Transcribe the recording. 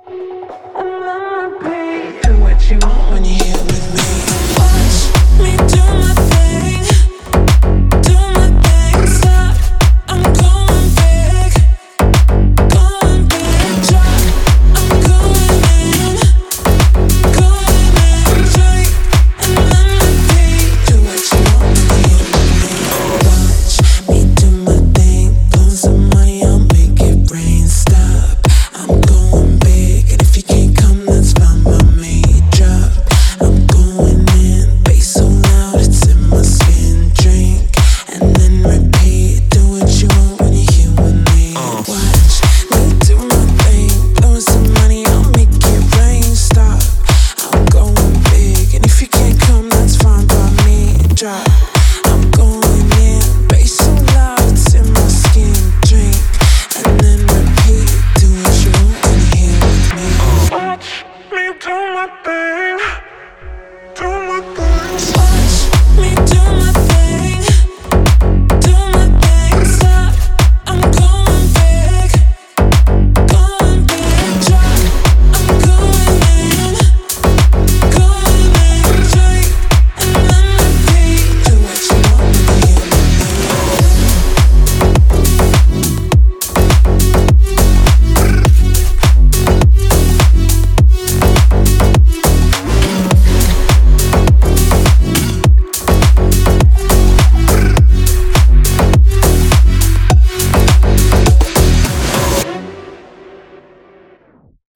Do what you want when you're here with me. Watch me do my thing, do my thing. Stop, I'm going big, going big. Drop, I'm going in, going in. Drink and let me be. Do what you want when you're here with me. Watch me do my thing, blow some money, I'll make it rain. Stop, I'm going big, and if you can't come, that's fine by me. Drop, I'm going in, bass so loud it's in my skin. Drink and then repeat. Do what you want when you're here with me. Watch me do my thing, blowing some money, I'll make it rain. Stop, I'm going big, and if you can't come, that's fine by me. Drop, I'm going in, bass so loud it's in my skin. Drink and then repeat. Do what you want when you're here with me. Watch me do my thing.